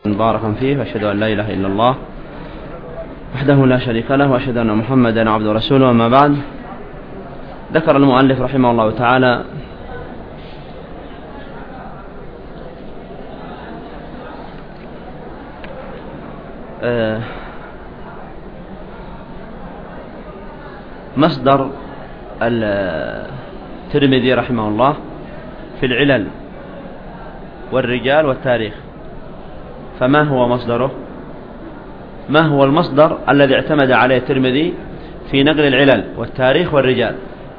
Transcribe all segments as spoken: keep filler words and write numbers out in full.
مباركا فيه، وأشهد أن لا إله إلا الله وحده لا شريك له، وأشهد أن محمدا عبده ورسوله. أما بعد، ذكر المؤلف رحمه الله تعالى مصدر الترمذي رحمه الله في العلل والرجال والتاريخ. فما هو مصدره؟ ما هو المصدر الذي اعتمد عليه الترمذي في نقل العلل والتاريخ والرجال؟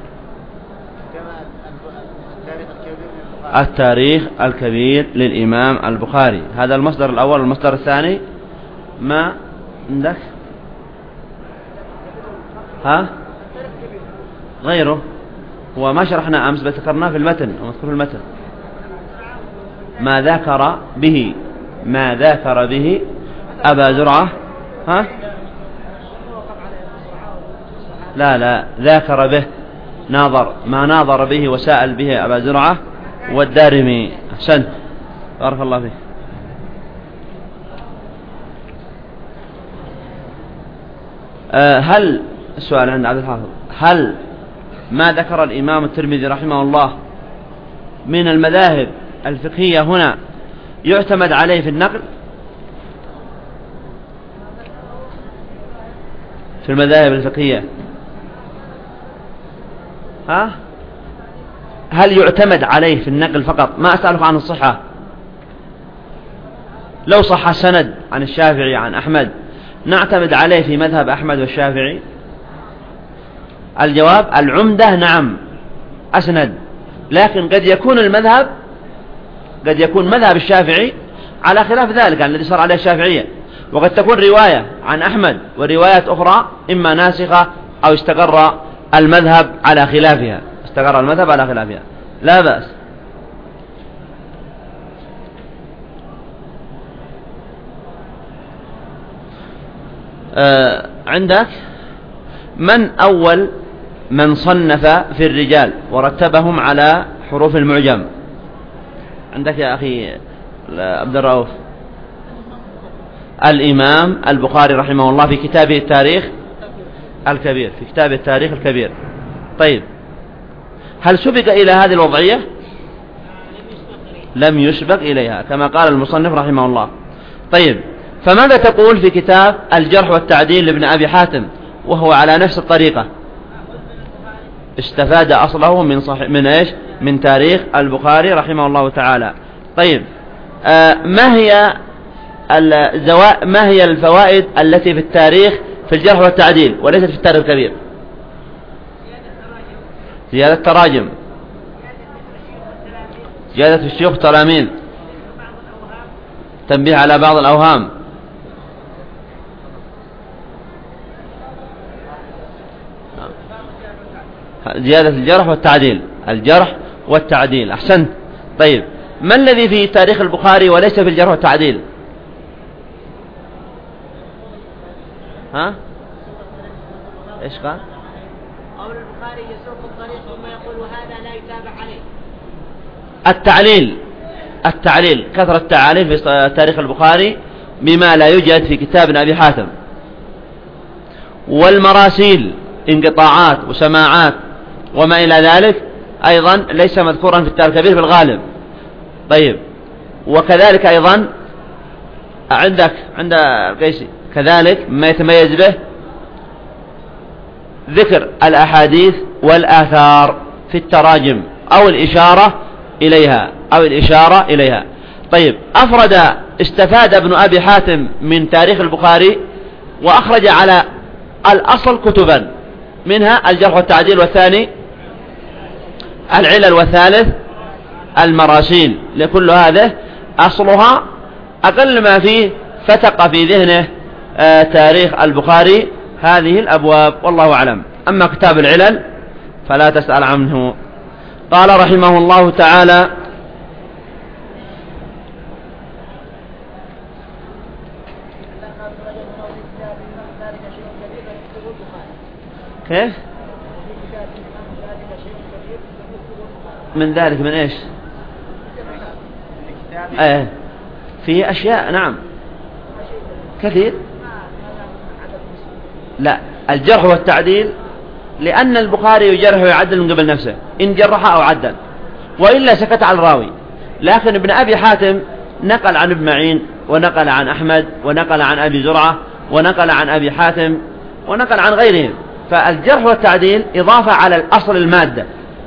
التاريخ الكبير للإمام البخاري، هذا المصدر الأول. المصدر الثاني ما عندك؟ ها؟ غيره، هو ما شرحنا أمس، ذكرناه في المتن، ومذكور في المتن. ما ذكر به ما ذكر به أبا زرعة. ها؟ لا لا ذاكر به، ناظر، ما ناظر به وسائل به أبا زرعة والدارمي. أحسنت، بارك الله فيك. أه هل السؤال عند عبد الحافظ، هل ما ذكر الإمام الترمذي رحمه الله من المذاهب الفقهية هنا يعتمد عليه في النقل؟ في المذاهب الفقهية ها؟ هل يعتمد عليه في النقل فقط؟ ما أسألك عن الصحة. لو صح سند عن الشافعي عن أحمد نعتمد عليه في مذهب أحمد والشافعي؟ الجواب العمدة نعم، أسند. لكن قد يكون المذهب قد يكون مذهب الشافعي على خلاف ذلك الذي صار عليه الشافعية، وقد تكون رواية عن أحمد وروايات أخرى إما ناسخة أو استقر المذهب على خلافها استقر المذهب على خلافها لا بأس. آه عندك من أول من صنف في الرجال ورتبهم على حروف المعجم؟ عندك يا أخي عبد الرؤوف. الإمام البخاري رحمه الله في كتابه التاريخ الكبير في كتاب التاريخ الكبير. طيب، هل سبق إلى هذه الوضعية؟ لم يسبق إليها كما قال المصنف رحمه الله. طيب، فماذا تقول في كتاب الجرح والتعديل لابن أبي حاتم وهو على نفس الطريقة؟ استفاد أصله من صحيح من إيش؟ من تاريخ البخاري رحمه الله تعالى. طيب، آه ما هي الزوا... ما هي الفوائد التي في التاريخ في الجرح والتعديل وليست في التاريخ الكبير؟ زيادة تراجم، زيادة الشيوخ والتلاميذ، تنبيه على بعض الأوهام، زيادة الجرح والتعديل الجرح والتعديل. أحسنت. طيب، ما الذي في تاريخ البخاري وليس في الجرح والتعديل؟ ها؟ إيش قال؟ قول البخاري يسوق الطريق ثم يقول وهذا لا يتابع عليه. التعليل التعليل كثرة التعاليل في تاريخ البخاري بما لا يوجد في كتاب أبي حاتم. والمراسيل، انقطاعات وسماعات وما إلى ذلك أيضا ليس مذكورا في التاريخ الكبير في الغالب. طيب، وكذلك أيضا عندك عند القيسي كذلك ما يتميز به ذكر الأحاديث والآثار في التراجم أو الإشارة إليها أو الإشارة إليها. طيب، أفرد استفاد ابن أبي حاتم من تاريخ البخاري وأخرج على الأصل كتبا، منها الجرح والتعديل، والثاني العلل، والثالث المراسيل. لكل هذه أصلها أقل ما فيه فتق في ذهنه آه تاريخ البخاري هذه الأبواب، والله أعلم. أما كتاب العلل فلا تسأل عنه. قال رحمه الله تعالى: كيف؟ من ذلك من إيش؟ آه في أشياء، نعم، كثير. لا، الجرح والتعديل لأن البخاري يجرح ويعدل من قبل نفسه، إن جرح أو عدل، وإلا سكت على الراوي. لكن ابن أبي حاتم نقل عن ابن معين، ونقل عن أحمد، ونقل عن أبي زرعة، ونقل عن أبي حاتم، ونقل عن غيرهم. فالجرح والتعديل إضافة على الأصل المادة،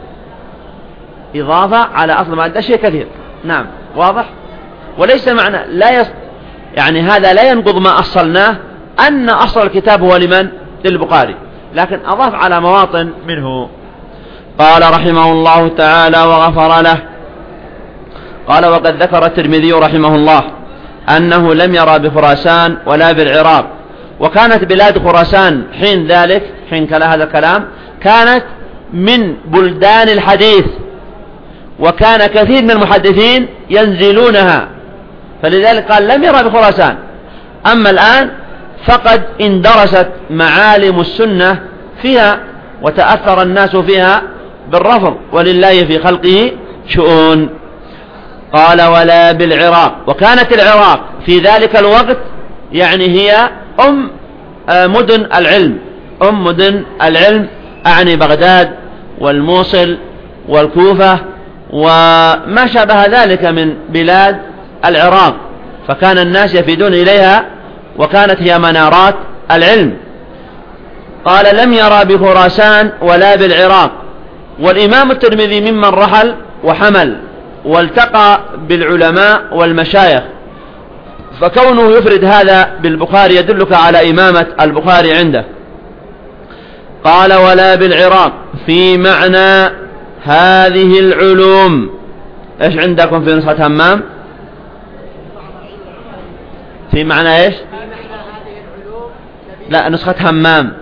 إضافة على أصل المادة، شيء كثير. نعم، واضح. وليس معنى لا يص... يعني هذا لا ينقض ما أصلناه أن أصل الكتاب هو لمن؟ للبخاري، لكن أضاف على مواطن منه. قال رحمه الله تعالى وغفر له. قال وقد ذكر الترمذي رحمه الله أنه لم يرى بخراسان ولا بالعراق، وكانت بلاد خراسان حين ذلك، حين كان هذا الكلام، كانت من بلدان الحديث، وكان كثير من المحدثين ينزلونها، فلذلك قال لم يرى بخراسان. أما الآن فقد اندرست معالم السنة فيها، وتأثر الناس فيها بالرفض، ولله في خلقه شؤون. قال ولا بالعراق، وكانت العراق في ذلك الوقت يعني هي أم مدن العلم، أم مدن العلم، أعني بغداد والموصل والكوفة وما شابه ذلك من بلاد العراق، فكان الناس يفيدون إليها، وكانت هي منارات العلم. قال لم يرى بخراسان ولا بالعراق. والإمام الترمذي ممن رحل وحمل والتقى بالعلماء والمشايخ، فكونه يفرد هذا بالبخاري يدلك على إمامة البخاري عنده. قال ولا بالعراق في معنى هذه العلوم. ايش عندكم في نسخة همام؟ في معنى ايش؟ لا، نسخة همام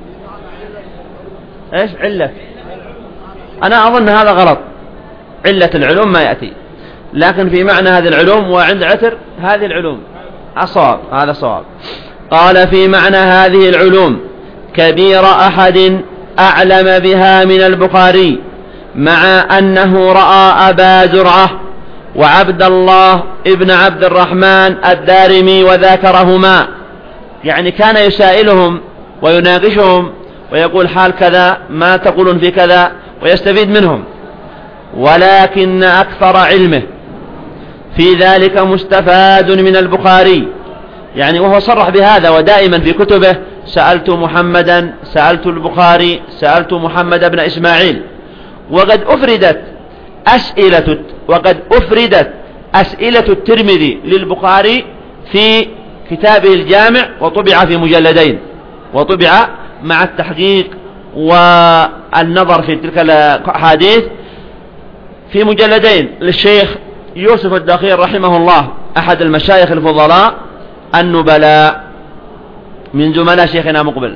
ايش علة؟ انا اظن هذا غلط، علة العلوم ما يأتي، لكن في معنى هذه العلوم، وعند عتر هذه العلوم الصواب، هذا صواب. قال في معنى هذه العلوم كبير أحد أعلم بها من البخاري، مع أنه رأى أبا زرعة وعبد الله ابن عبد الرحمن الدارمي وذاكرهما، يعني كان يسائلهم ويناقشهم ويقول حال كذا، ما تقولون في كذا، ويستفيد منهم. ولكن أكثر علمه في ذلك مستفاد من البخاري، يعني وهو صرح بهذا، ودائما في كتبه سألت محمدا، سألت البخاري، سألت محمد بن إسماعيل. وقد أفردت أسئلة وقد أفردت أسئلة الترمذي للبخاري في كتابه الجامع، وطبع في مجلدين، وطبع مع التحقيق والنظر في تلك الأحاديث في مجلدين للشيخ يوسف الدخيل رحمه الله، أحد المشايخ الفضلاء النبلاء من زملاء شيخنا مقبل.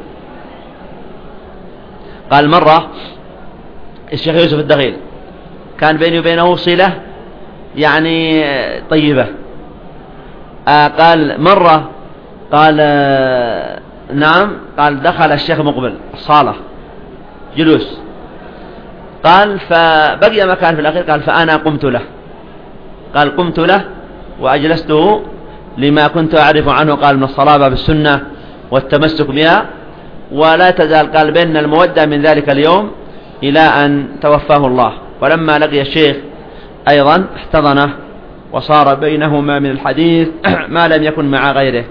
قال مرة الشيخ يوسف الدخيل كان بيني وبينه صلة يعني طيبة، آه قال مرة قال آه نعم، قال دخل الشيخ مقبل الصالة جلوس، قال فبقي مكان في الأخير، قال فأنا قمت له، قال قمت له وأجلسته لما كنت أعرف عنه، قال من الصلابة بالسنة والتمسك بها، ولا تزال قال بيننا المودة من ذلك اليوم إلى أن توفاه الله. ولما لقي الشيخ أيضا احتضنه، وصار بينهما من الحديث ما لم يكن مع غيره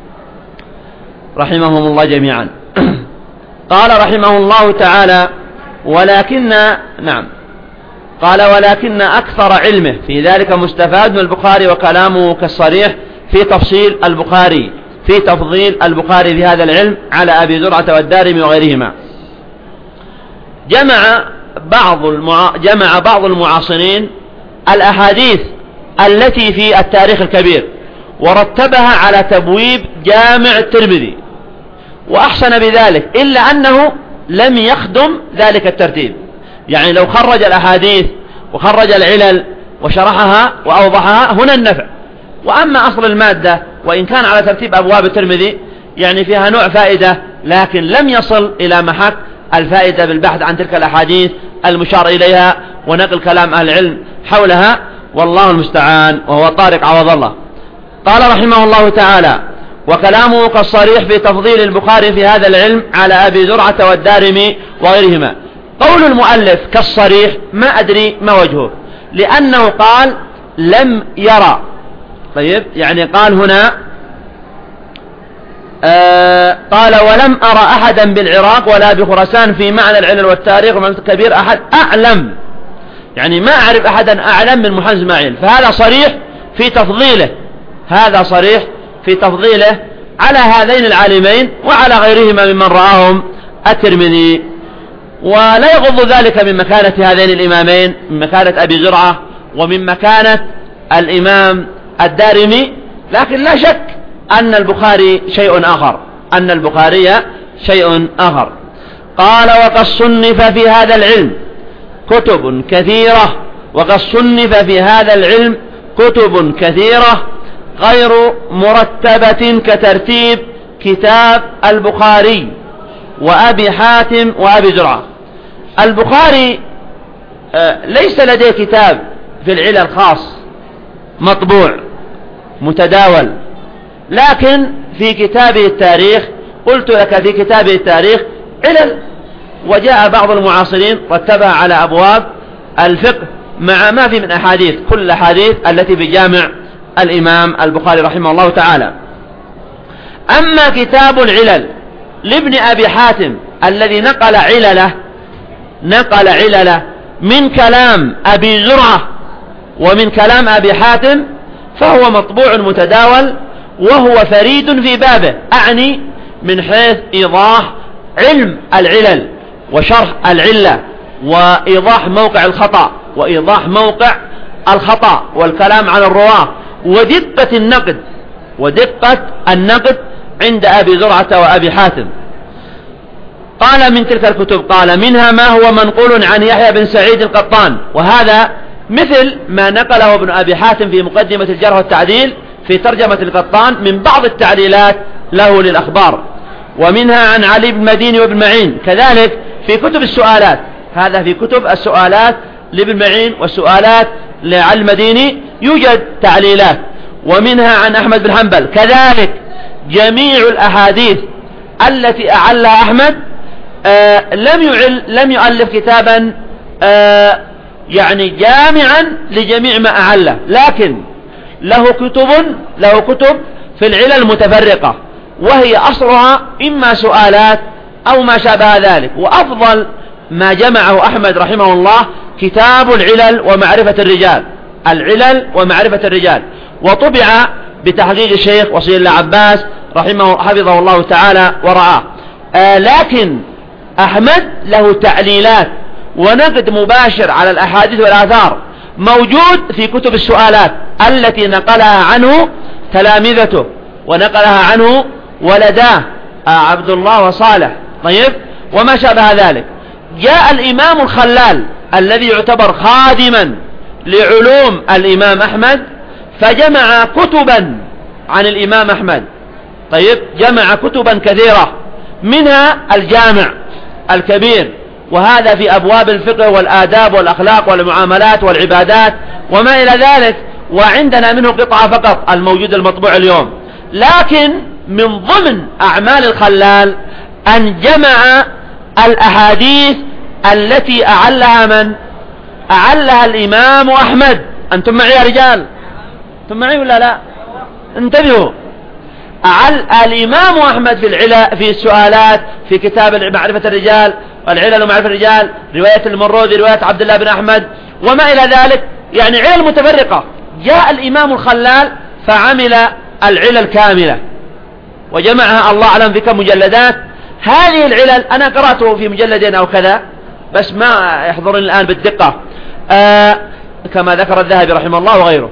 رحمهم الله جميعا. قال رحمه الله تعالى ولكن نعم قال ولكن أكثر علمه في ذلك مستفاد من البخاري، وكلامه كالصريح في تفصيل البخاري في تفضيل البخاري في هذا العلم على أبي زرعة والدارمي وغيرهما. جمع بعض المع... جمع بعض المعاصرين الأحاديث التي في التاريخ الكبير، ورتبها على تبويب جامع الترمذي، وأحسن بذلك، إلا أنه لم يخدم ذلك الترتيب. يعني لو خرج الأحاديث وخرج العلل وشرحها وأوضحها هنا النفع. وأما أصل المادة وإن كان على ترتيب أبواب الترمذي يعني فيها نوع فائدة، لكن لم يصل إلى محك الفائدة بالبحث عن تلك الأحاديث المشار إليها ونقل كلام أهل العلم حولها، والله المستعان، وهو طارق عوض الله. قال رحمه الله تعالى وكلامه كالصريح في تفضيل البخاري في هذا العلم على أبي زرعة والدارمي وغيرهما. قول المؤلف كالصريح ما أدري ما وجهه، لأنه قال لم يرى. طيب يعني قال هنا آه قال ولم أرى أحدا بالعراق ولا بخراسان في معنى العلل والتاريخ ومعنى الكبير أحد أعلم، يعني ما أعرف أحدا أعلم من محمد إسماعيل. فهذا صريح في تفضيله، هذا صريح في تفضيله على هذين العالمين وعلى غيرهما ممن رآهم الترمذي. ولا يغض ذلك من مكانة هذين الإمامين، من مكانة أبي زرعة ومن مكانة الإمام الدارمي، لكن لا شك أن البخاري شيء آخر، أن البخاري شيء آخر. قال وقد صنف في هذا العلم كتب كثيرة، وقد صنف في هذا العلم كتب كثيرة غير مرتبة كترتيب كتاب البخاري وأبي حاتم وأبي زرعة. البخاري ليس لديه كتاب في العلل خاص مطبوع متداول، لكن في كتابه التاريخ قلت لك في كتابه التاريخ علل، وجاء بعض المعاصرين رتبها على أبواب الفقه مع ما في من أحاديث، كل الأحاديث التي بجامع الإمام البخاري رحمه الله تعالى. أما كتاب العلل لابن أبي حاتم الذي نقل علله نقل علله من كلام أبي زرعة ومن كلام أبي حاتم، فهو مطبوع متداول وهو فريد في بابه، أعني من حيث إيضاح علم العلل وشرح العلة وإيضاح موقع الخطأ وإيضاح موقع الخطأ والكلام عن الرواة ودقة النقد ودقة النقد عند أبي زرعة وأبي حاتم. قال من تلك الكتب قال منها ما هو منقول عن يحيى بن سعيد القطان، وهذا مثل ما نقله ابن أبي حاتم في مقدمة الجرح والتعديل في ترجمة القطان من بعض التعليلات له للأخبار. ومنها عن علي بن مديني وابن معين، كذلك في كتب السؤالات، هذا في كتب السؤالات لابن معين والسؤالات لعلي المديني يوجد تعليلات. ومنها عن أحمد بن حنبل، كذلك جميع الأحاديث التي أعلها أحمد آه لم يعل لم يؤلف كتابا آه يعني جامعا لجميع ما أعله، لكن له كتب له كتب في العلل المتفرقة، وهي أصلها إما سؤالات أو ما شابه ذلك. وأفضل ما جمعه أحمد رحمه الله كتاب العلل ومعرفة الرجال، العلل ومعرفة الرجال، وطبع بتحقيق الشيخ وصي الله عباس رحمه حفظه الله تعالى ورعاه. آه لكن أحمد له تعليلات ونقد مباشر على الأحاديث والآثار موجود في كتب السؤالات التي نقلها عنه تلامذته ونقلها عنه ولداه عبد الله وصالح، طيب وما شابه ذلك. جاء الإمام الخلال الذي يعتبر خادما لعلوم الإمام أحمد فجمع كتبا عن الإمام أحمد، طيب جمع كتبا كثيرة منها الجامع الكبير، وهذا في أبواب الفقه والآداب والأخلاق والمعاملات والعبادات وما إلى ذلك، وعندنا منه قطعة فقط الموجود المطبوع اليوم. لكن من ضمن أعمال الخلال أن جمع الأحاديث التي أعلها من؟ أعلها الإمام أحمد. أنتم معي يا رجال؟ أنتم معي ولا لا؟ انتبهوا. أعل الإمام أحمد في العلا في السؤالات في كتاب معرفة الرجال والعلل ومعرفة الرجال، رواية المروذي، رواية عبد الله بن أحمد وما إلى ذلك، يعني علل متفرقة. جاء الإمام الخلال فعمل العلل كاملة وجمعها الله أعلم في كم مجلدات. هذه العلل أنا قرأته في مجلدين أو كذا بس ما يحضرني الآن بالدقة آه كما ذكر الذهبي رحمه الله وغيره.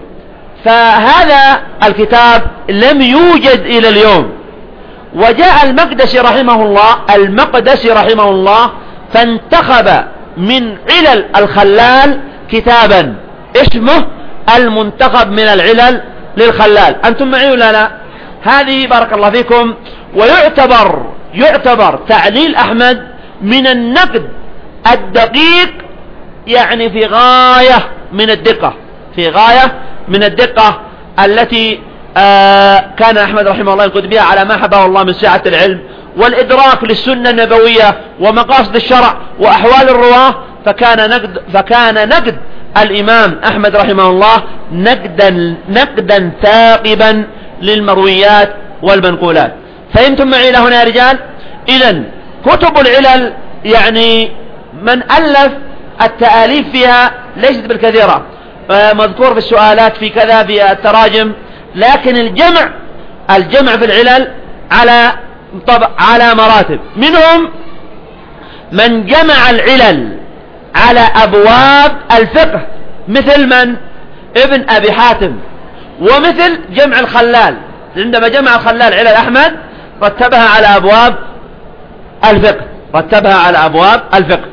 فهذا الكتاب لم يوجد إلى اليوم. وجاء المقدسي رحمه الله المقدسي رحمه الله فانتخب من علل الخلال كتابا اسمه المنتخب من العلل للخلال. أنتم معي ولا لا؟ هذه بارك الله فيكم. ويعتبر يعتبر تعليل أحمد من النقد الدقيق، يعني في غاية من الدقة، في غاية من الدقة التي آه كان أحمد رحمه الله ينقد بها على ما حبه الله من سعة العلم والإدراك للسنة النبوية ومقاصد الشرع وأحوال الرواة، فكان نقد, فكان نقد الإمام أحمد رحمه الله نقدا, نقدا ثاقبا للمرويات والمنقولات. فهمتم معي إلى هنا يا رجال؟ إذن كتب العلل يعني من ألف التآليف فيها ليست بالكثيرة، مذكور في السؤالات في كذا في التراجم، لكن الجمع الجمع في العلل على طبع على مراتب. منهم من جمع العلل على أبواب الفقه مثل من ابن أبي حاتم، ومثل جمع الخلال عندما جمع الخلال علل أحمد رتبها على أبواب الفقه رتبها على أبواب الفقه.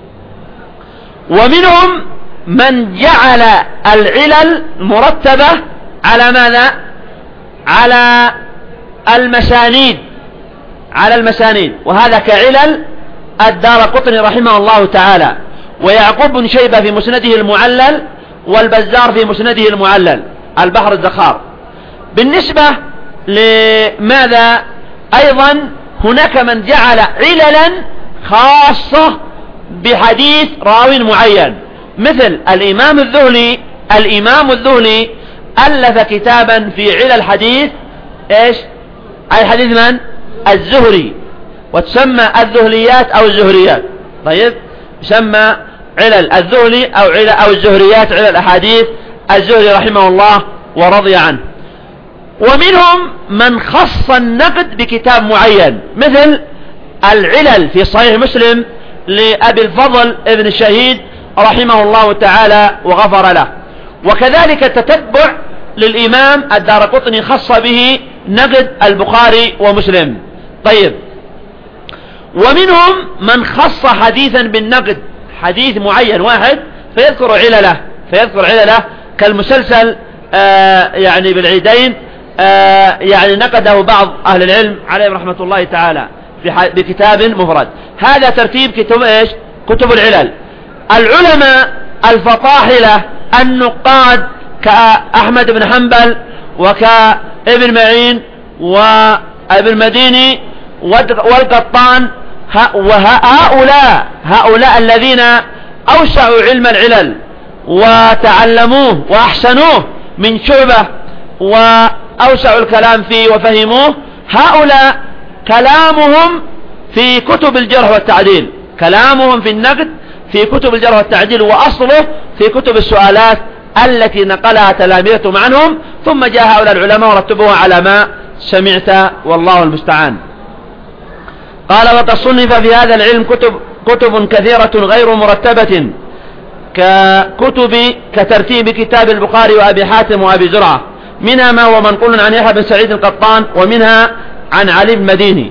ومنهم من جعل العلل مرتبة على ماذا؟ على المسانيد على المسانيد وهذا كعلل الدارقطني رحمه الله تعالى، ويعقوب بن شيبة في مسنده المعلل، والبزار في مسنده المعلل البحر الزخار. بالنسبة لماذا أيضا هناك من جعل عللا خاصة بحديث راوي معين، مثل الإمام الذهلي الإمام الذهلي ألف كتابا في علل حديث إيش؟ أي حديث من؟ الزهري، وتسمى الذهليات أو الزهريات. طيب يسمى علل الذهلي أو علل أو الزهريات علل أحاديث الزهري رحمه الله ورضي عنه. ومنهم من خص النقد بكتاب معين، مثل العلل في صحيح مسلم لأبي الفضل ابن الشهيد رحمه الله تعالى وغفر له. وكذلك التتبع للإمام الدارقطني خص به نقد البخاري ومسلم. طيب ومنهم من خص حديثا بالنقد، حديث معين واحد فيذكر علله فيذكر علله كالمسلسل آه يعني بالعيدين آه يعني نقده بعض أهل العلم عليهم رحمة الله تعالى بكتاب مفرد. هذا ترتيب كتب إيش؟ كتب العلل. العلماء الفطاحلة النقاد كأحمد بن حنبل وكابن معين وابن مديني والقطان، وهؤلاء هؤلاء الذين أوسعوا علم العلل وتعلموه وأحسنوه من شعبة وأوسعوا الكلام فيه وفهموه، هؤلاء كلامهم في كتب الجرح والتعديل كلامهم في النقد في كتب الجرح والتعديل، وأصله في كتب السؤالات التي نقلها تلاميذهم عنهم، ثم جاء هؤلاء العلماء ورتبوها على ما سمعت والله المستعان. قال وقد صنف في هذا العلم كتب كتب كثيرة غير مرتبة ككتب كترتيب كتاب البخاري وأبي حاتم وأبي زرعة، منها ما هو منقول عن يحيى بن سعيد القطان، ومنها عن علي بن مديني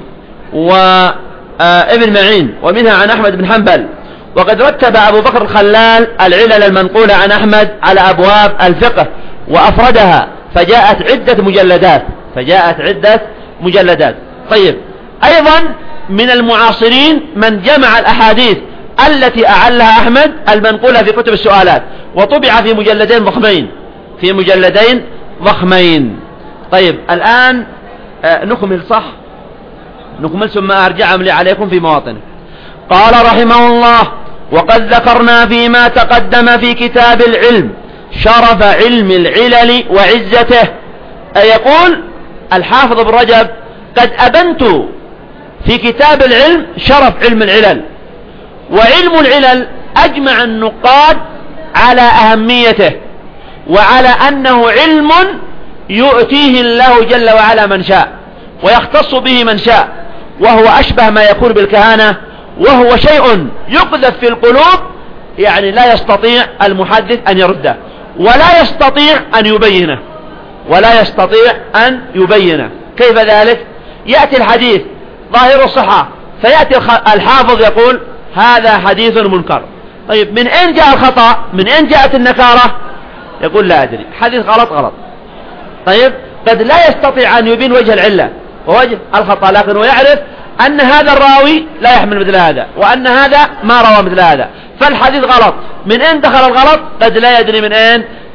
وابن معين، ومنها عن أحمد بن حنبل. وقد رتب أبو بكر الخلال العلل المنقولة عن أحمد على أبواب الفقه وأفردها، فجاءت عدة مجلدات فجاءت عدة مجلدات. طيب أيضا من المعاصرين من جمع الأحاديث التي أعلها أحمد المنقولة في كتب السؤالات، وطبع في مجلدين ضخمين في مجلدين ضخمين. طيب الآن آه نكمل صح نكمل ثم أرجع أملي عليكم في مواطنه. قال رحمه الله وقد ذكرنا فيما تقدم في كتاب العلم شرف علم العلل وعزته. يقول الحافظ ابن رجب قد أبنت في كتاب العلم شرف علم العلل، وعلم العلل أجمع النقاد على أهميته وعلى أنه علم يؤتيه الله جل وعلا من شاء ويختص به من شاء، وهو أشبه ما يكون بالكهانة، وهو شيء يقذف في القلوب يعني لا يستطيع المحدث أن يرده ولا يستطيع أن يبينه ولا يستطيع أن يبينه. كيف ذلك؟ يأتي الحديث ظاهر الصحة فيأتي الحافظ يقول هذا حديث منكر. طيب من أين جاء الخطأ؟ من أين جاءت النكارة؟ يقول لا أدري، حديث غلط غلط. طيب قد لا يستطيع أن يبين وجه العلة ووجه الخطأ، لكنه يعرف أن هذا الراوي لا يحمل مثل هذا، وأن هذا ما روى مثل هذا، فالحديث غلط. من أين دخل الغلط؟ قد لا يدري من أين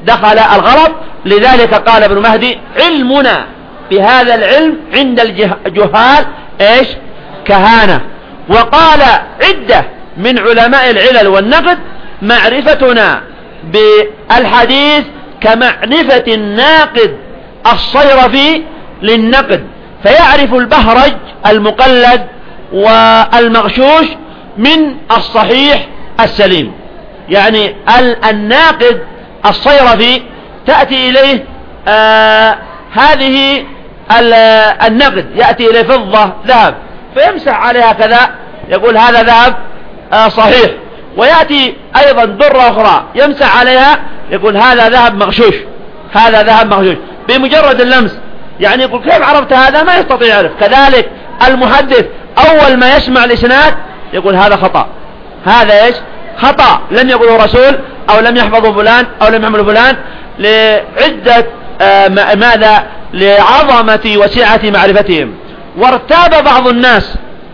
دخل الغلط. لذلك قال ابن مهدي علمنا بهذا العلم عند الجهال ايش؟ كهانة. وقال عدة من علماء العلل والنقد معرفتنا بالحديث كمعرفة الناقد الصيرفي للنقد، فيعرف البهرج المقلد والمغشوش من الصحيح السليم. يعني الناقد الصيرفي تأتي إليه آه هذه النقد، يأتي إليه فضة ذهب فيمسح عليها كذا يقول هذا ذهب آه صحيح، ويأتي أيضا درة أخرى يمسح عليها يقول هذا ذهب مغشوش، هذا ذهب مغشوش بمجرد اللمس. يعني يقول كيف عرفت هذا؟ ما يستطيع يعرف. كذلك المحدث أول ما يسمع الإسناد يقول هذا خطأ، هذا إيش؟ خطأ، لم يقوله رسول أو لم يحفظه فلان أو لم يعمله فلان، لعدة آه ماذا؟ لعظمة وسعة معرفتهم. وارتاب بعض الناس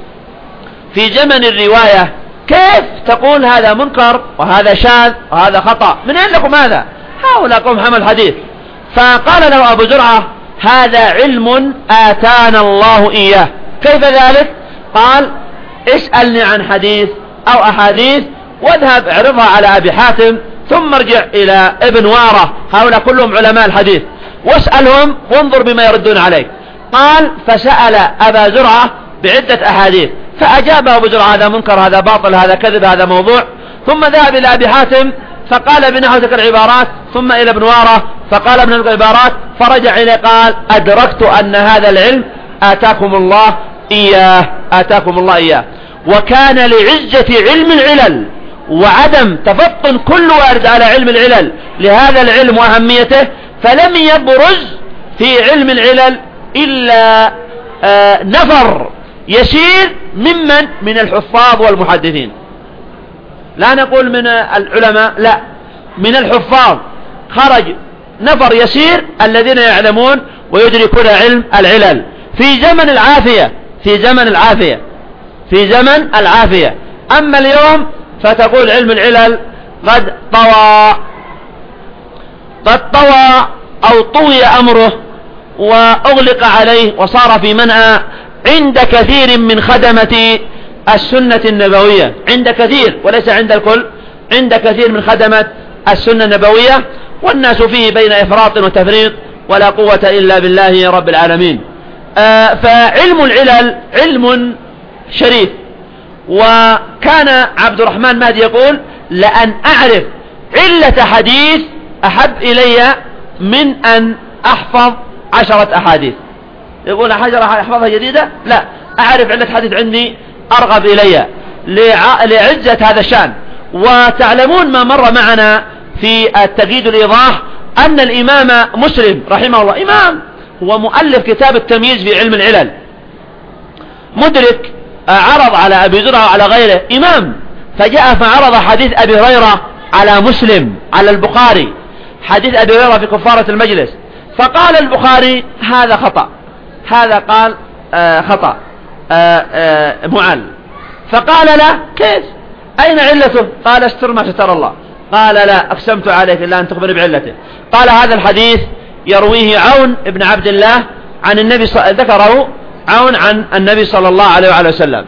في زمن الرواية، كيف تقول هذا منكر وهذا شاذ وهذا خطأ؟ من أين لكم هذا؟ هؤلاء قوم حمل الحديث. فقال له أبو زرعة هذا علم آتانا الله إياه. كيف ذلك؟ قال اسألني عن حديث أو أحاديث واذهب اعرضها على أبي حاتم ثم ارجع إلى ابن وارة، هؤلاء كلهم علماء الحديث، واسألهم وانظر بما يردون عليك. قال فسأل أبا زرعة بعدة أحاديث فأجاب أبو زرعة هذا منكر، هذا باطل، هذا كذب، هذا موضوع. ثم ذهب إلى أبي حاتم فقال بنحو تلك العبارات، ثم إلى ابن وارة فقال ابن العبارات، فرجع إليه قال أدركت أن هذا العلم آتاكم الله إياه، آتاكم الله إياه. وكان لعزة علم العلل وعدم تفطن كل وارد على علم العلل لهذا العلم وأهميته، فلم يبرز في علم العلل إلا آه نفر يسير ممن من الحفاظ والمحدثين، لا نقول من العلماء، لا، من الحفاظ خرج نفر يسير الذين يعلمون ويدركون علم العلل في زمن العافية، في زمن العافية في زمن العافية. أما اليوم فتقول علم العلل قد طوى، قد طوى أو طوي أمره وأغلق عليه وصار في منأى عند كثير من خدمة السنة النبوية، عند كثير وليس عند الكل، عند كثير من خدمة السنة النبوية، والناس فيه بين إفراط وتفريط ولا قوة إلا بالله رب العالمين. آه فعلم العلل علم شريف. وكان عبد الرحمن مهدي يقول لأن أعرف علة حديث أحب إلي من أن أحفظ عشرة أحاديث. يقول حجر أحفظها جديدة؟ لا، أعرف علة حديث عندي أرغب إلي لعزة هذا الشأن. وتعلمون ما مر معنا في التقييد الإيضاح أن الإمام مسلم رحمه الله إمام، هو مؤلف كتاب التمييز في علم العلل، مدرك، عرض على أبي زرعة وعلى غيره إمام، فجاء فعرض حديث أبي هريرة على مسلم على البخاري، حديث أبي هريرة في كفارة المجلس، فقال البخاري هذا خطأ، هذا قال آه خطأ آه آه معل. فقال له كيف؟ أين علته؟ قال استر ما ستر الله. قال لا، أقسمت عليك إلا أن تخبر بعلته. قال هذا الحديث يرويه عون ابن عبد الله عن النبي ص... ذكره عون عن النبي صلى الله عليه وعلى وسلم.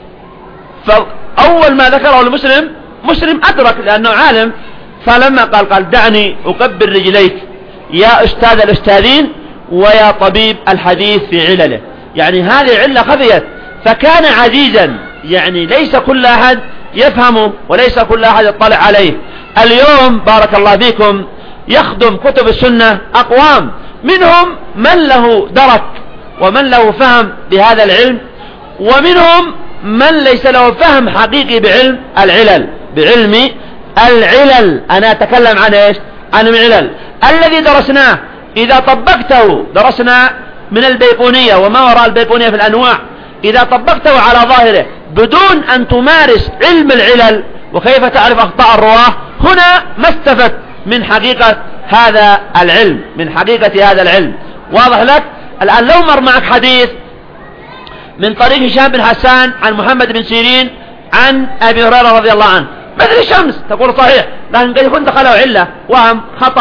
فأول ما ذكره المسلم مسلم أدرك لأنه عالم، فلما قال قال دعني أقبل رجليك يا أستاذ الأستاذين ويا طبيب الحديث في علله. يعني هذه علة خفيت، فكان عزيزا، يعني ليس كل أحد يفهمه وليس كل أحد يطلع عليه. اليوم بارك الله فيكم يخدم كتب السنة أقوام، منهم من له درك ومن له فهم بهذا العلم، ومنهم من ليس له فهم حقيقي بعلم العلل، بعلم العلل. أنا أتكلم عن إيش؟ عن العلل الذي درسناه. إذا طبقته، درسنا من البيقونية وما وراء البيقونية في الأنواع، إذا طبقته على ظاهره بدون أن تمارس علم العلل وكيف تعرف أخطاء الرواة، هنا ما استفدت من حقيقة هذا العلم، من حقيقة هذا العلم. واضح لك؟ الآن لو مر معك حديث من طريق هشام بن حسان عن محمد بن سيرين عن أبي هريرة رضي الله عنه، مثل الشمس، تقول صحيح، لكن قد يكون دخله علة، وهم، خطأ،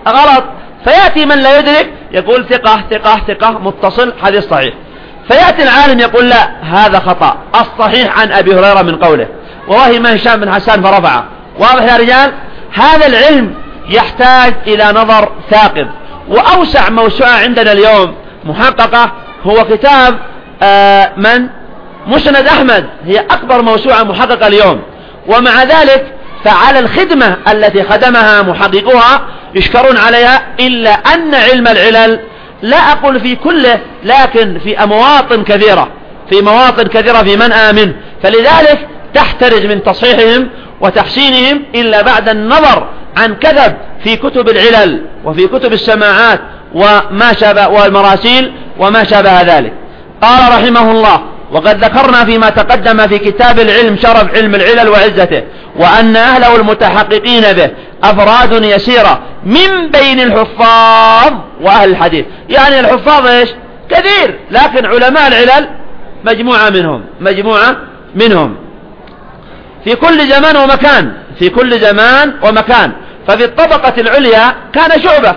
غلط. فيأتي من لا يدرك يقول ثقة ثقة ثقة متصل حديث صحيح، فيأتي العالم يقول لا هذا خطأ، الصحيح عن أبي هريرة من قوله ووهم هشام بن حسان فرفعه. واضح يا رجال؟ هذا العلم يحتاج إلى نظر ثاقب. وأوسع موسوعة عندنا اليوم محققة هو كتاب آه من مسند أحمد، هي أكبر موسوعة محققة اليوم. ومع ذلك فعلى الخدمة التي خدمها محققوها يشكرون عليها، إلا أن علم العلل لا أقول في كله لكن في مواطن كثيرة، في مواطن كثيرة في من آمن، فلذلك تحترز من تصحيحهم وتحسينهم إلا بعد النظر عن كذب في كتب العلل وفي كتب السماعات وما شابه والمراسيل وما شابه ذلك. قال رحمه الله: وقد ذكرنا فيما تقدم في كتاب العلم شرف علم العلل وعزته، وأن أهله المتحققين به أفراد يسيرة من بين الحفاظ وأهل الحديث. يعني الحفاظ إيش؟ كثير، لكن علماء العلل مجموعة منهم مجموعة منهم في كل زمان ومكان في كل زمان ومكان. ففي الطبقة العليا كان شعبة،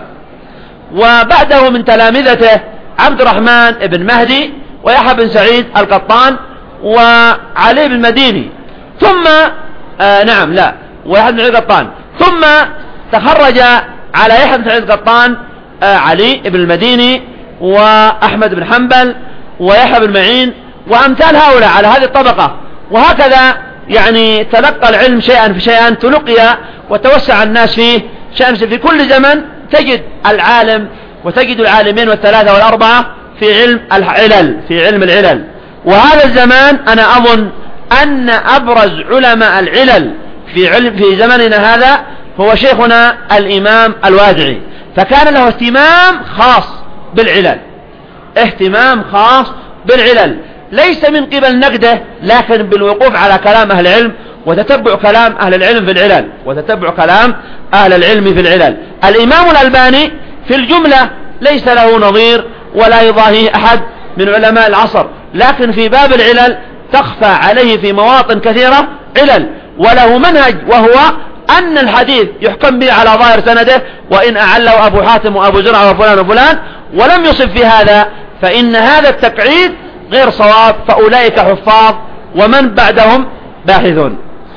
وبعده من تلامذته عبد الرحمن بن مهدي ويحيى بن سعيد القطان وعلي بن المديني، ثم آه نعم لا ويحيى بن سعيد القطان، ثم تخرج على يحيى بن سعيد القطان آه علي بن المديني وأحمد بن حنبل ويحيى بن معين وأمثال هؤلاء على هذه الطبقة. وهكذا يعني تلقى العلم شيئا فشيئا، تلقي وتوسع الناس فيه شيئا في كل زمن. تجد العالم وتجد العالمين والثلاثة والأربعة في علم العلل في علم العلل. وهذا الزمان أنا أظن أن أبرز علماء العلل في علم في زمننا هذا هو شيخنا الإمام الوادعي، فكان له اهتمام خاص بالعلل اهتمام خاص بالعلل ليس من قبل نقده، لكن بالوقوف على كلام أهل العلم وتتبع كلام أهل العلم في العلل وتتبع كلام أهل العلم في العلل. الإمام الألباني في الجملة ليس له نظير ولا يضاهيه أحد من علماء العصر، لكن في باب العلل تخفى عليه في مواطن كثيرة علل، وله منهج وهو أن الحديث يحكم به على ظاهر سنده، وإن أعله أبو حاتم وأبو زرع وفلان وفلان ولم يصب في هذا فإن هذا التقعيد غير صواب، فأولئك حفاظ ومن بعدهم باحثون.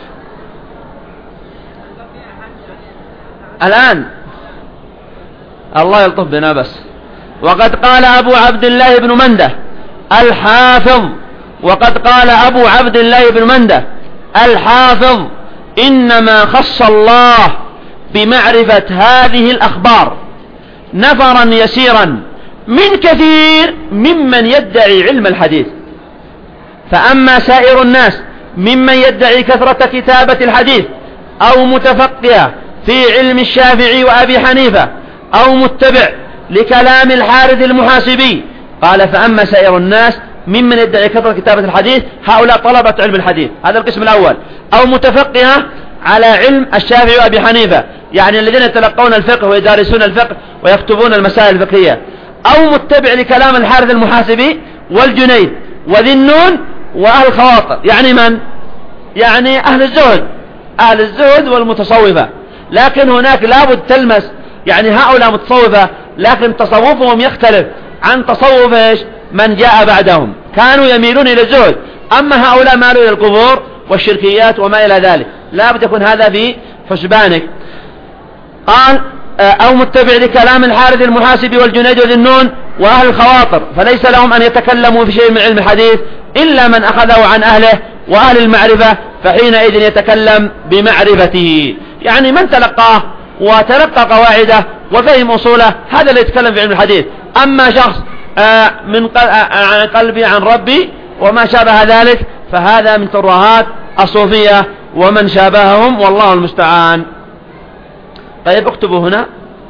الآن الله يلطف بنا بس. وقد قال أبو عبد الله بن منده الحافظ وقد قال أبو عبد الله بن منده الحافظ إنما خص الله بمعرفة هذه الأخبار نفرا يسيرا من كثير ممن يدعي علم الحديث، فأما سائر الناس ممن يدعي كثرة كتابة الحديث أو متفقه في علم الشافعي وأبي حنيفة أو متبع لكلام الحارث المحاسبي، قال فأما سائر الناس ممن يدعي كثرة كتابة الحديث هؤلاء طلبة علم الحديث، هذا القسم الأول، أو متفقه على علم الشافعي وأبي حنيفة، يعني الذين يتلقون الفقه ويدارسون الفقه ويكتبون المسائل الفقهية، أو متبع لكلام الحارث المحاسبي والجنيد وذي النون وأهل الخواطر. يعني من؟ يعني أهل الزهد أهل الزهد والمتصوفة. لكن هناك لابد تلمس يعني هؤلاء متصوفة، لكن تصوفهم يختلف عن تصوف إيش من جاء بعدهم، كانوا يميلون إلى الزهد، أما هؤلاء مالوا إلى القبور والشركيات وما إلى ذلك، لابد يكون هذا في حسبانك. قال أو متبع لكلام الحارث المحاسبي والجنيد وذي النون وأهل الخواطر، فليس لهم أن يتكلموا في شيء من علم الحديث إلا من أخذه عن أهله وأهل المعرفة، فحينئذ يتكلم بمعرفته، يعني من تلقاه وتلقى قواعده وفهم أصوله هذا اللي يتكلم في علم الحديث. أما شخص من عن قلبي عن ربي وما شابه ذلك فهذا من ترهات الصوفية ومن شابههم والله المستعان. طيب اكتبوا هنا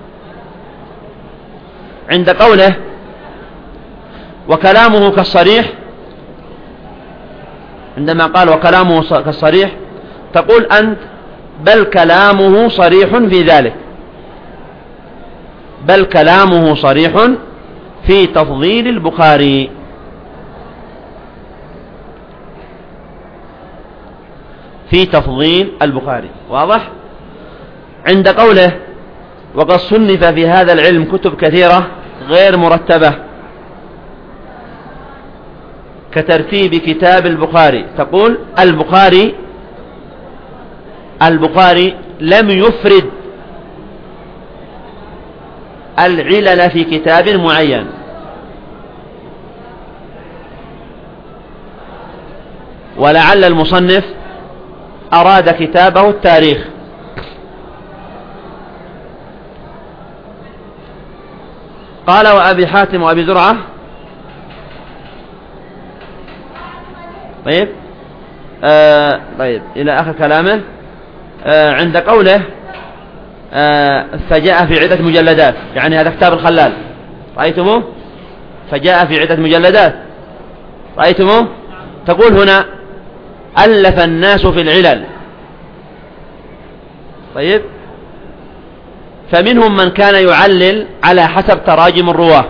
عند قوله وكلامه كالصريح، عندما قال وكلامه كالصريح تقول أنت بل كلامه صريح في ذلك، بل كلامه صريح في تفضيل البخاري. في تفضيل البخاري واضح. عند قوله وقد صنف في هذا العلم كتب كثيرة غير مرتبة كترتيب كتاب البخاري. تقول البخاري البخاري لم يفرد العلل في كتاب معين، ولعل المصنف أراد كتابه التاريخ. قال وأبي حاتم وأبي زرعة. طيب آه طيب إلى آخر كلامه. آه عند قوله آه فجاء في عدة مجلدات، يعني هذا كتاب الخلال، رأيتموه؟ فجاء في عدة مجلدات، رأيتموه؟ تقول هنا ألف الناس في العلل. طيب فمنهم من كان يعلل على حسب تراجم الرواة،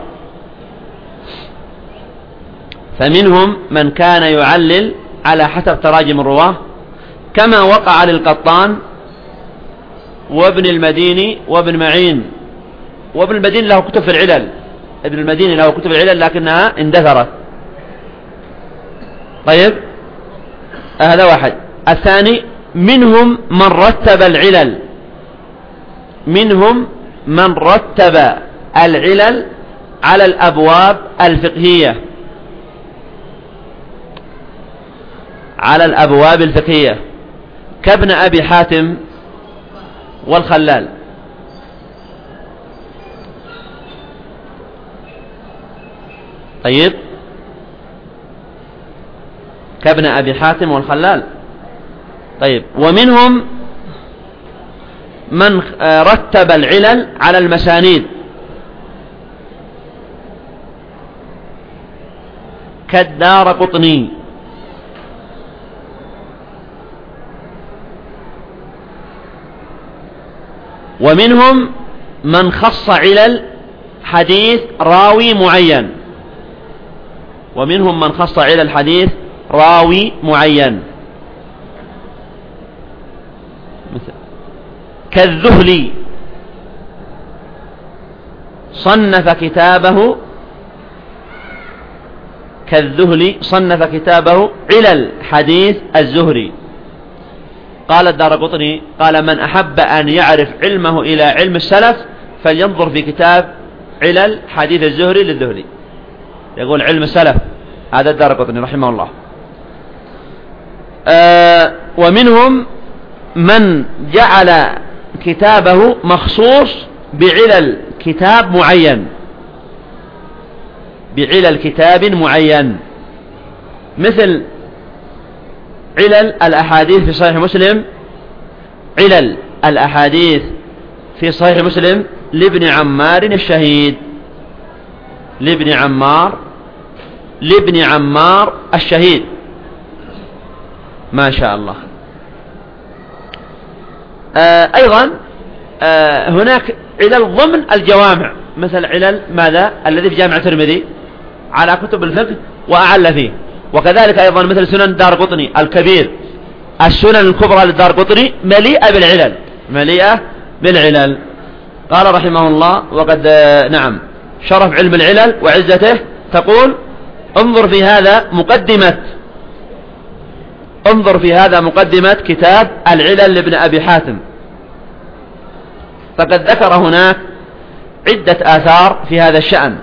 فمنهم من كان يعلل على حسب تراجم الرواة كما وقع للقطان وابن المديني وابن معين. وابن المديني له كتب في العلل، ابن المديني له كتب العلل لكنها اندثرت. طيب هذا واحد. الثاني منهم من رتب العلل، منهم من رتب العلل على الأبواب الفقهية، على الأبواب الفقهية كابن أبي حاتم والخلال. طيب كابن أبي حاتم والخلال. طيب ومنهم من رتب العلل على المسانيد كالدارقطني. ومنهم من خص علل حديث راوي معين، ومنهم من خص علل حديث راوي معين كالذهلي، صنف كتابه كالذهلي صنف كتابه علل حديث الزهري. قال الدارقطني قال من أحب أن يعرف علمه إلى علم السلف فلينظر في كتاب علل حديث الزهري للذهلي. يقول علم السلف، هذا الدارقطني رحمه الله. آه ومنهم من جعل كتابه مخصوص بعلل كتاب معين، بعلل كتاب معين، مثل علل الأحاديث في صحيح مسلم، علل الأحاديث في صحيح مسلم لابن عمار الشهيد، لابن عمار لابن عمار الشهيد، ما شاء الله. آه أيضا آه هناك علل ضمن الجوامع، مثل علل ماذا الذي في جامع الترمذي على كتب الفقه وأعل فيه. وكذلك أيضا مثل سنن الدارقطني الكبير، السنن الكبرى للدارقطني مليئة بالعلل، مليئة بالعلل. قال رحمه الله وقد نعم شرف علم العلل وعزته. تقول انظر في هذا مقدمة انظر في هذا مقدمة كتاب العلل لابن أبي حاتم، فقد ذكر هناك عدة آثار في هذا الشأن.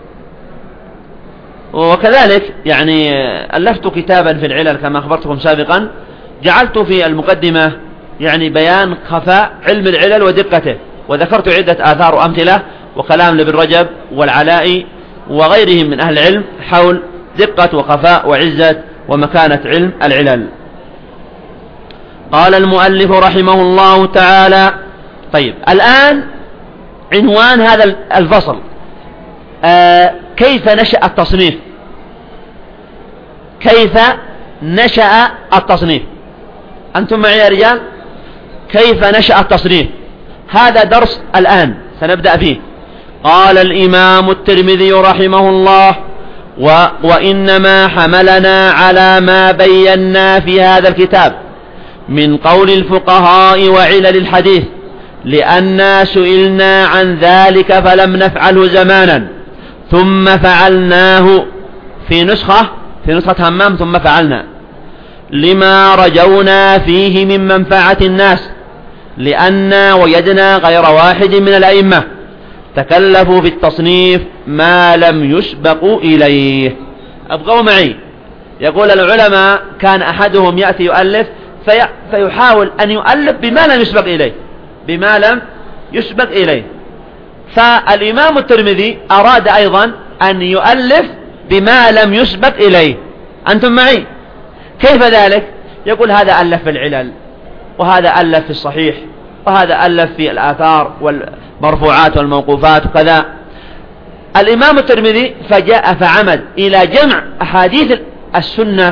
وكذلك يعني ألفت كتابا في العلل كما أخبرتكم سابقا، جعلت في المقدمة يعني بيان خفاء علم العلل ودقته، وذكرت عدة آثار وأمثلة وكلام لابن رجب والعلائي وغيرهم من أهل العلم حول دقة وخفاء وعزة ومكانة علم العلل. قال المؤلف رحمه الله تعالى. طيب الآن عنوان هذا الفصل آه كيف نشأ التصنيف، كيف نشأ التصنيف. أنتم معي يا رجال؟ كيف نشأ التصنيف، هذا درس الآن سنبدأ فيه. قال الإمام الترمذي رحمه الله و وإنما حملنا على ما بينا في هذا الكتاب من قول الفقهاء وعلل الحديث لأننا سئلنا عن ذلك فلم نفعله زمانا ثم فعلناه. في نسخة في نسخة همام ثم فعلنا، لما رجونا فيه من منفعة الناس، لأننا وجدنا غير واحد من الأئمة تكلفوا في التصنيف ما لم يسبقوا إليه. أبقوا معي. يقول العلماء كان أحدهم يأتي يؤلف في فيحاول أن يؤلف بما لم يسبق إليه بما لم يسبق إليه فالإمام الترمذي أراد أيضا أن يؤلف بما لم يسبق إليه. أنتم معي؟ كيف ذلك؟ يقول هذا ألف في العلل، وهذا ألف في الصحيح، وهذا ألف في الآثار والمرفوعات والموقوفات وكذا. الإمام الترمذي فجاء فعمد إلى جمع أحاديث السنة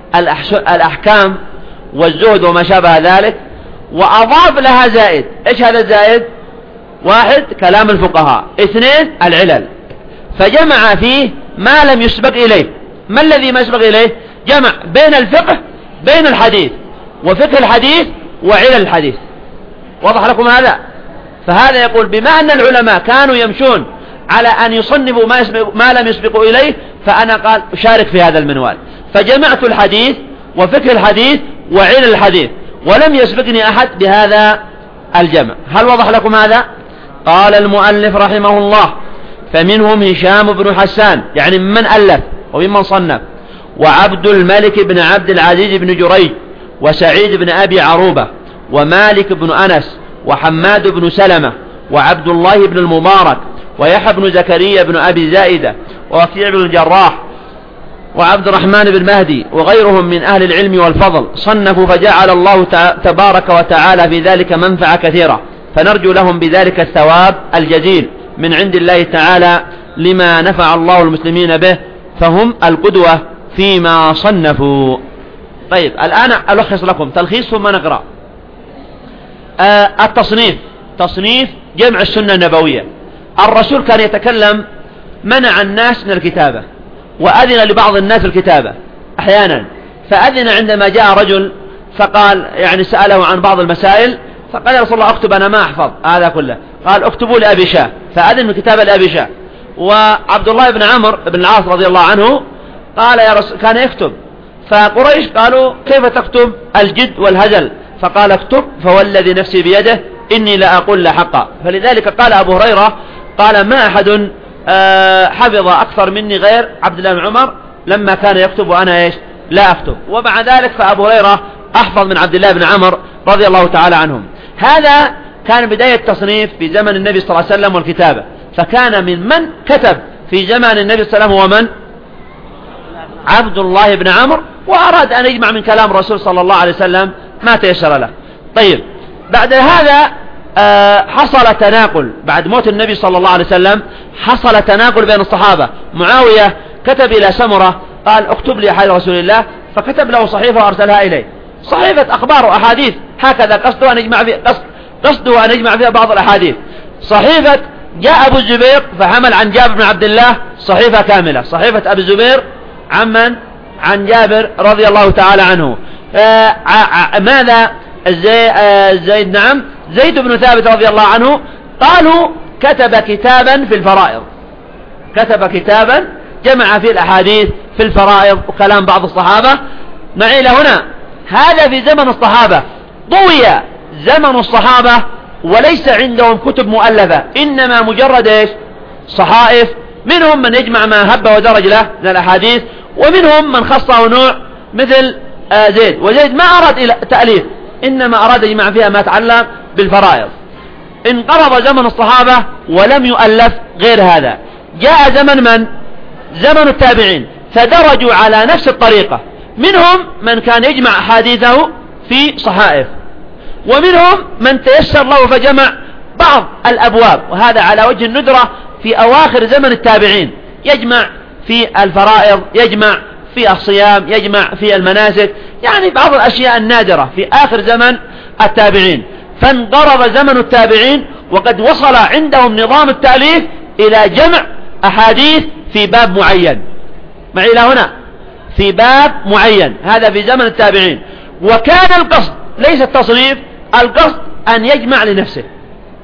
الأحكام والزهد وما شابه ذلك، وأضاف لها زائد. إيش هذا الزائد؟ واحد كلام الفقهاء، اثنين العلل، فجمع فيه ما لم يسبق إليه. ما الذي ما يسبق إليه؟ جمع بين الفقه بين الحديث، وفقه الحديث وعلل الحديث. وضح لكم هذا؟ فهذا يقول بما أن العلماء كانوا يمشون على أن يصنفوا ما, يسبق ما لم يسبقوا إليه، فأنا قال أشارك في هذا المنوال، فجمعت الحديث وفقه الحديث وعلل الحديث، ولم يسبقني أحد بهذا الجمع. هل وضح لكم هذا؟ قال المؤلف رحمه الله: فمنهم هشام بن حسان، يعني من ألف وممن صنف، وعبد الملك بن عبد العزيز بن جريج، وسعيد بن أبي عروبة، ومالك بن أنس، وحماد بن سلمة، وعبد الله بن المبارك، ويحيى بن زكريا بن أبي زائدة، ووكيع بن الجراح، وعبد الرحمن بن مهدي، وغيرهم من أهل العلم والفضل صنفوا، فجعل الله تبارك وتعالى في ذلك منفعة كثيرة، فنرجو لهم بذلك الثواب الجزيل من عند الله تعالى لما نفع الله المسلمين به، فهم القدوة فيما صنفوا. طيب الآن ألخص لكم تلخيص ثم نقرأ. آه التصنيف، تصنيف جمع السنة النبوية. الرسول كان يتكلم، منع الناس من الكتابة، وأذن لبعض الناس الكتابة أحيانا، فأذن عندما جاء رجل فقال، يعني سأله عن بعض المسائل، فقال يا رسول الله اكتب، أنا ما أحفظ هذا كله. قال اكتبوا لأبي شاه، فأذن بالكتابة لأبي شاه. وعبد الله بن عمرو بن العاص رضي الله عنه قال يا رسول، كان يكتب، فقريش قالوا كيف تكتب الجد والهزل؟ فقال اكتب فوالذي نفسي بيده إني لا أقول لا حقا. فلذلك قال أبو هريرة، قال ما أحد حفظ أكثر مني غير عبد الله بن عمر لما كان يكتب وأنا إيش لا أكتب. ومع ذلك فأبو هريرة أحفظ من عبد الله بن عمر رضي الله تعالى عنهم. هذا كان بداية تصنيف في زمن النبي صلى الله عليه وسلم والكتابة، فكان من من كتب في زمن النبي صلى الله عليه وسلم هو من؟ عبد الله بن عمرو، وأراد أن يجمع من كلام الرسول صلى الله عليه وسلم ما تيسر له. طيب بعد هذا حصل تناقل بعد موت النبي صلى الله عليه وسلم، حصل تناقل بين الصحابة. معاوية كتب إلى سمرة قال اكتب لي حديث رسول الله، فكتب له صحيفة وأرسلها إليه، صحيفة أخبار وأحاديث، هكذا قصده أن يجمع فيها قصد قصده أن يجمع فيها بعض الأحاديث. صحيفة جاء أبو الزبير فحمل عن جابر بن عبد الله صحيفة كاملة، صحيفة أبو الزبير عمن عن جابر رضي الله تعالى عنه. آه ماذا زي آه زيد نعم زيد بن ثابت رضي الله عنه قالوا كتب كتابا في الفرائض، كتب كتابا جمع فيه الأحاديث في الفرائض وكلام بعض الصحابة. معي هنا هذا في زمن الصحابة، طوي زمن الصحابة وليس عندهم كتب مؤلفة، إنما مجرد إيش صحائف، منهم من يجمع ما هب ودرج له من الأحاديث، ومنهم من خصه نوع مثل آه زيد. وزيد ما أراد إلى تأليف، إنما أراد يجمع فيها ما يتعلق بالفرائض. انقرض زمن الصحابة ولم يؤلف غير هذا. جاء زمن من؟ زمن التابعين، فدرجوا على نفس الطريقة، منهم من كان يجمع حديثه في صحائف، ومنهم من تيسر له فجمع بعض الأبواب، وهذا على وجه الندرة في أواخر زمن التابعين، يجمع في الفرائض، يجمع في الصيام، يجمع في المناسك، يعني بعض الأشياء النادرة في آخر زمن التابعين. فانقرض زمن التابعين وقد وصل عندهم نظام التأليف إلى جمع أحاديث في باب معين. معي إلى هنا في باب معين، هذا في زمن التابعين. وكان القصد ليس التصنيف، القصد أن يجمع لنفسه،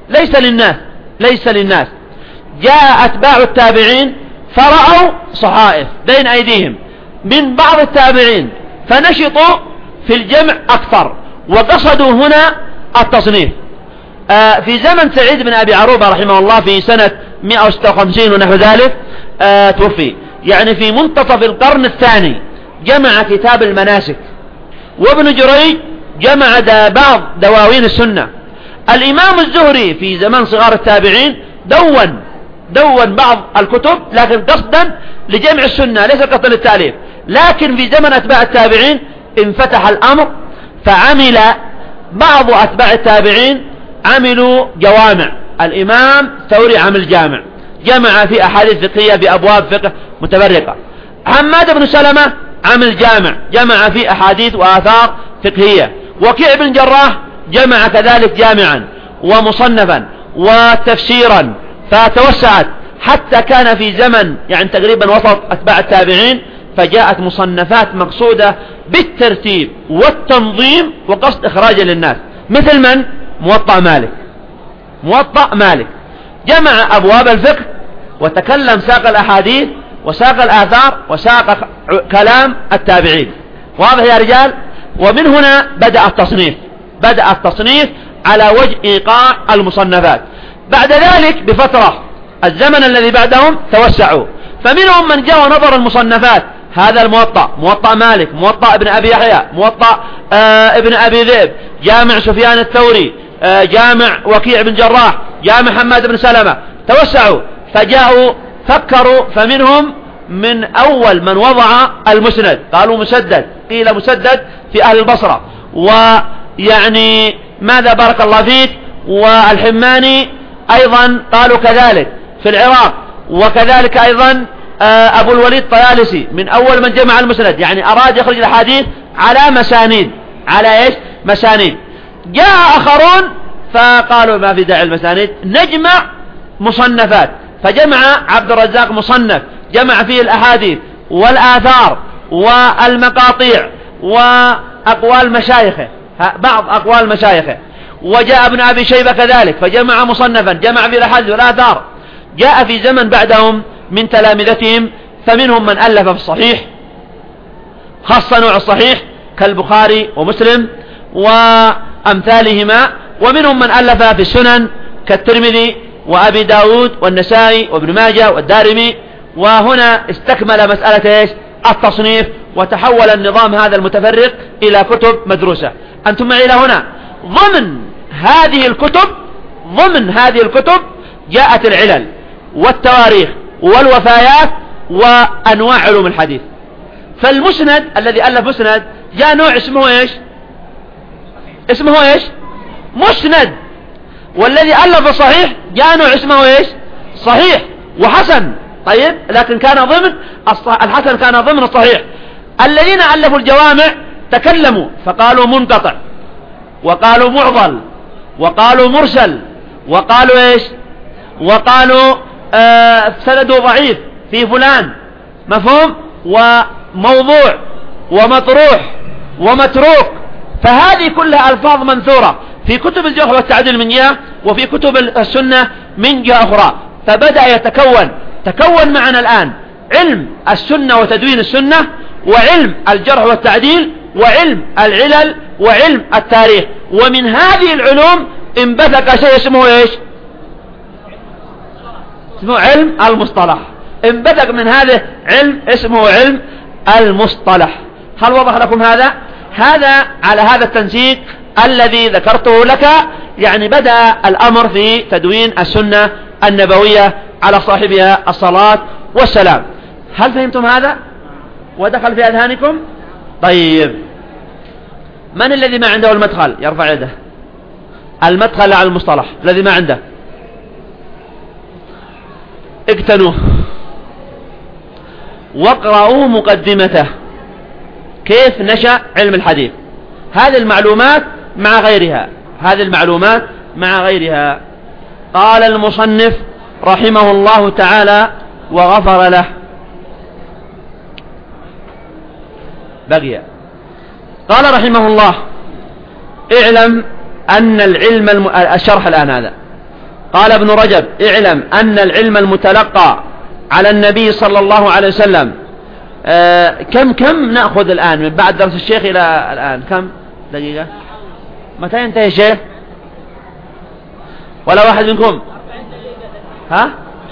ليس للناس ليس للناس جاء أتباع التابعين فرأوا صحائف بين أيديهم من بعض التابعين فنشطوا في الجمع أكثر وقصدوا هنا التصنيف. آه في زمن سعيد بن أبي عروبة رحمه الله في سنة مئة وستة وخمسين ونحو ذلك آه توفي، يعني في منتصف القرن الثاني جمع كتاب المناسك. وابن جريج جمع دا بعض دواوين السنة. الإمام الزهري في زمن صغار التابعين دون دون بعض الكتب لكن قصدا لجمع السنة ليس قصدا للتأليف. لكن في زمن أتباع التابعين انفتح الأمر فعمل بعض أتباع التابعين عملوا جوامع. الإمام الثوري عمل جامع جمع في أحاديث فقهية بأبواب فقه متفرقة. حماد بن سلمة عمل جامع جمع في أحاديث وآثار فقهية. وكيع بن جراح جمع كذلك جامعا ومصنفا وتفسيرا فتوسعت حتى كان في زمن يعني تقريبا وسط أتباع التابعين فجاءت مصنفات مقصودة بالترتيب والتنظيم وقصد إخراجه للناس، مثل من؟ موطأ مالك. موطأ مالك جمع أبواب الفقه وتكلم ساق الأحاديث وساق الآثار وساق كلام التابعين. واضح يا رجال؟ ومن هنا بدأ التصنيف بدأ التصنيف على وجه إيقاع المصنفات. بعد ذلك بفترة الزمن الذي بعدهم توسعوا، فمنهم من جاء ونظر المصنفات. هذا الموطأ، موطأ مالك، موطأ ابن أبي يحيى، موطأ آه ابن أبي ذئب، جامع سفيان الثوري، آه جامع وكيع بن جراح، جامع حماد بن سلمة. توسعوا فجاءوا فكروا، فمنهم من أول من وضع المسند قالوا مسدد، قيل مسدد في أهل البصرة، ويعني ماذا بارك الله فيك، والحماني أيضا قالوا كذلك في العراق، وكذلك أيضا أبو الوليد طيالسي من أول من جمع المسند، يعني أراد يخرج الحديث على مسانيد. على إيش؟ مسانيد. جاء آخرون فقالوا ما في داعي المسانيد، نجمع مصنفات. فجمع عبد الرزاق مصنف جمع فيه الأحاديث والآثار والمقاطيع وأقوال مشايخه، بعض أقوال مشايخه. وجاء ابن أبي شيبة كذلك فجمع مصنفا جمع فيه الأحاديث والآثار. جاء في زمن بعدهم من تلامذتهم فمنهم من ألف في الصحيح، خاصة نوع الصحيح كالبخاري ومسلم وأمثالهما، ومنهم من ألف في السنن كالترمذي وأبي داود والنسائي وابن ماجه والدارمي. وهنا استكمل مسألة إيش؟ التصنيف، وتحول النظام هذا المتفرق إلى كتب مدروسة. أنتم معي إلى هنا؟ ضمن هذه الكتب ضمن هذه الكتب جاءت العلل والتواريخ والوفيات وأنواع علوم الحديث. فالمسند الذي ألف مسند جاء نوع اسمه إيش؟ اسمه إيش؟ مسند. والذي ألف الصحيح جاء نوع اسمه إيش؟ صحيح وحسن. طيب، لكن كان ضمن الحسن كان ضمن الصحيح. الذين ألفوا الجوامع تكلموا فقالوا منقطع، وقالوا معضل، وقالوا مرسل، وقالوا إيش؟ وقالوا آه سنده ضعيف في فلان، مفهوم؟ وموضوع ومطروح ومتروك. فهذه كلها ألفاظ منثورة في كتب الجرح والتعديل من جهة، وفي كتب السنة من جهة أخرى. فبدأ يتكون تكون معنا الآن علم السنة وتدوين السنة، وعلم الجرح والتعديل، وعلم العلل، وعلم التاريخ. ومن هذه العلوم انبثق شيء اسمه ايش؟ اسمه علم المصطلح. انبثق من هذا علم اسمه علم المصطلح. هل وضح لكم هذا؟ هذا على هذا التنسيق الذي ذكرته لك، يعني بدأ الأمر في تدوين السنة النبوية على صاحبها الصلاة والسلام. هل فهمتم هذا ودخل في أذهانكم؟ طيب، من الذي ما عنده المدخل يرفع يده؟ المدخل على المصطلح الذي ما عنده اقتنوه واقرأوا مقدمته كيف نشأ علم الحديث. هذه المعلومات مع غيرها هذه المعلومات مع غيرها. قال المصنف رحمه الله تعالى وغفر له، بقي قال رحمه الله: اعلم أن العلم الم... الشرح الآن هذا قال ابن رجب: اعلم أن العلم المتلقى على النبي صلى الله عليه وسلم آه كم كم نأخذ الآن من بعد درس الشيخ إلى الآن؟ كم دقيقة؟ متى ينتهي الشيخ؟ ولا واحد منكم؟ ها؟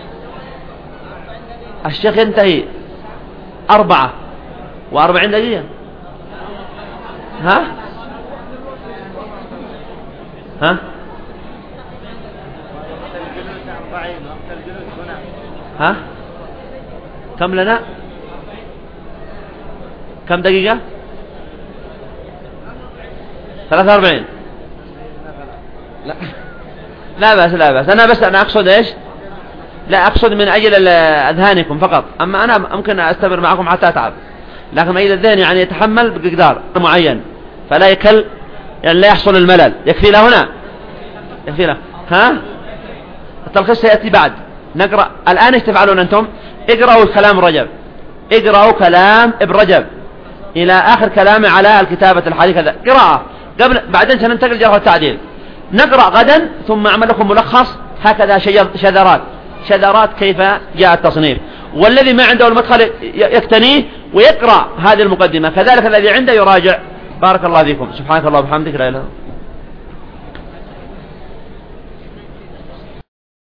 الشيخ ينتهي أربعة وأربعين دقيقة. ها؟ ها؟ ها؟ كم لنا؟ كم دقيقة؟ ثلاثة وأربعين. لا لا بأس لا بأس. أنا بس أنا أقصد إيش؟ لا أقصد من أجل أذهانكم فقط. أما أنا ممكن أستمر معكم حتى أتعب، لكن من أجل الذهن يعني يتحمل بمقدار معين فلا يكل، يعني لا يحصل الملل. يكفي له هنا؟ يكفي له. ها؟ التلخيص سيأتي بعد. نقرأ الآن. ايش تفعلون أنتم؟ اقرأوا كلام رجب، اقرأوا كلام ابن رجب إلى آخر كلامه على الكتابة الحديث كذا قراءة قبل، بعدين سننتقل الجرح والتعديل. نقرأ غدا ثم أعمل لكم ملخص هكذا شذرات شذرات كيف جاء التصنيف، والذي ما عنده المدخل يكتنيه ويقرأ هذه المقدمة، كذلك الذي عنده يراجع. بارك الله فيكم. سبحانك الله وبحمدك لا إله إلا أنت.